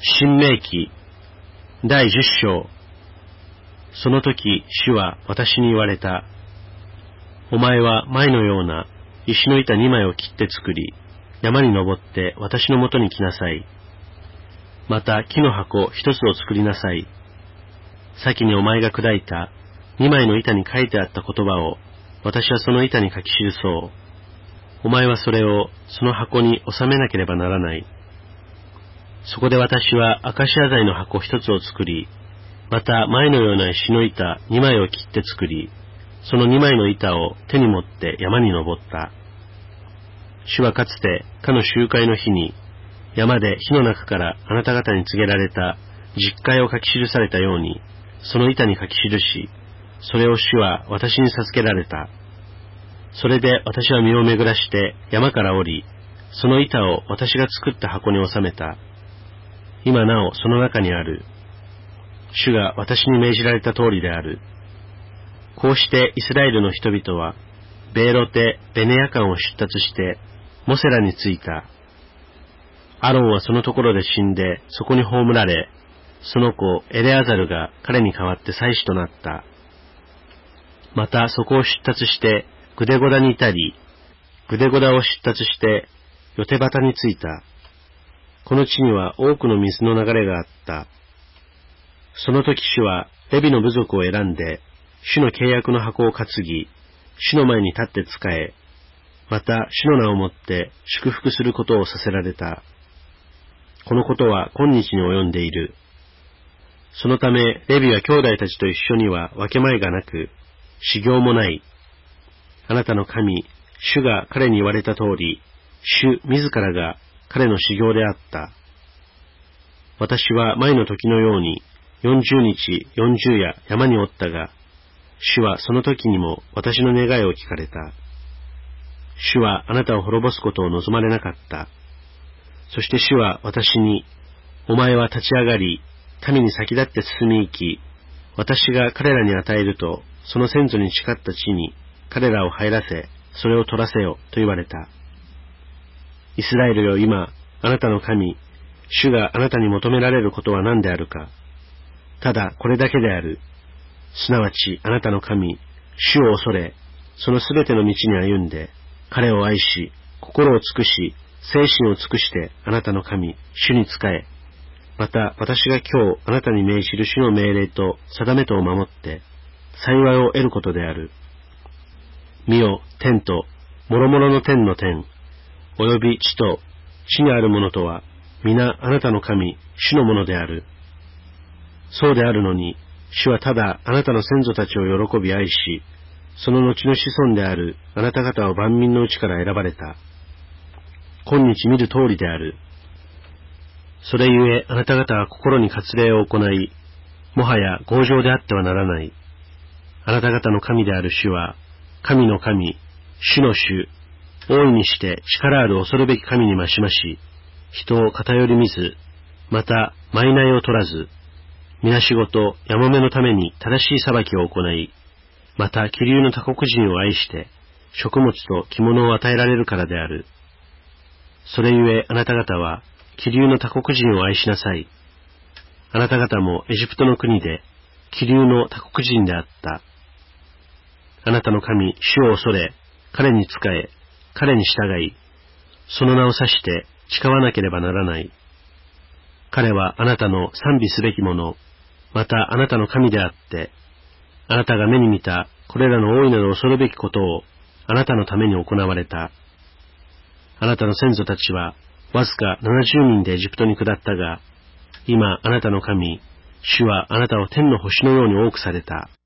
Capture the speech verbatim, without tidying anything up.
新明記第十章。その時、主は私に言われた。お前は前のような石の板二枚を切って作り、山に登って私のもとに来なさい。また木の箱一つを作りなさい。先にお前が砕いた二枚の板に書いてあった言葉を、私はその板に書き記そう。お前はそれをその箱に収めなければならない。そこで私はアカシア材の箱一つを作り、また前のような石の板二枚を切って作り、その二枚の板を手に持って山に登った。主はかつてかの集会の日に、山で火の中からあなた方に告げられた実戒を書き記されたように、その板に書き記し、それを主は私に授けられた。それで私は身を巡らして山から降り、その板を私が作った箱に収めた。今なおその中にある。主が私に命じられた通りである。こうしてイスラエルの人々は、ベーロテ・ベネヤ間を出立して、モセラに着いた。アロンはそのところで死んで、そこに葬られ、その子エレアザルが彼に代わって祭司となった。またそこを出立して、グデゴダにいたり、グデゴダを出立して、ヨテバタに着いた。この地には多くの水の流れがあった。その時主はレビの部族を選んで、主の契約の箱を担ぎ、主の前に立って仕え、また主の名をもって祝福することをさせられた。このことは今日に及んでいる。そのためレビは兄弟たちと一緒には分け前がなく、修行もない。あなたの神、主が彼に言われた通り、主自らが彼の修行であった。私は前の時のように四十日四十夜山におったが、主はその時にも私の願いを聞かれた。主はあなたを滅ぼすことを望まれなかった。そして主は私に、お前は立ち上がり、民に先立って進み行き、私が彼らに与えると、その先祖に誓った地に彼らを入らせ、それを取らせよと言われた。イスラエルよ、今、あなたの神、主があなたに求められることは何であるか。ただこれだけである。すなわちあなたの神、主を恐れ、そのすべての道に歩んで、彼を愛し、心を尽くし、精神を尽くしてあなたの神、主に仕え、また私が今日あなたに命じる主の命令と定めとを守って、幸いを得ることである。見よ、天と、もろもろの天の天、および地と地にあるものとは、皆あなたの神、主のものである。そうであるのに、主はただあなたの先祖たちを喜び愛し、その後の子孫であるあなた方を万民のうちから選ばれた。今日見る通りである。それゆえあなた方は心に割礼を行い、もはや強情であってはならない。あなた方の神である主は、神の神、主の主、大いにして力ある恐るべき神に増し増し、人を偏り見ず、また賄を取らず、皆仕事、やもめのために正しい裁きを行い、また気流の他国人を愛して、食物と着物を与えられるからである。それゆえあなた方は、気流の他国人を愛しなさい。あなた方もエジプトの国で、気流の他国人であった。あなたの神、主を恐れ、彼に仕え、彼に従い、その名を指して誓わなければならない。彼はあなたの賛美すべきもの、またあなたの神であって、あなたが目に見たこれらの大いなる恐るべきことをあなたのために行われた。あなたの先祖たちはわずかななじゅうにんでエジプトに下ったが、今あなたの神、主はあなたを天の星のように多くされた。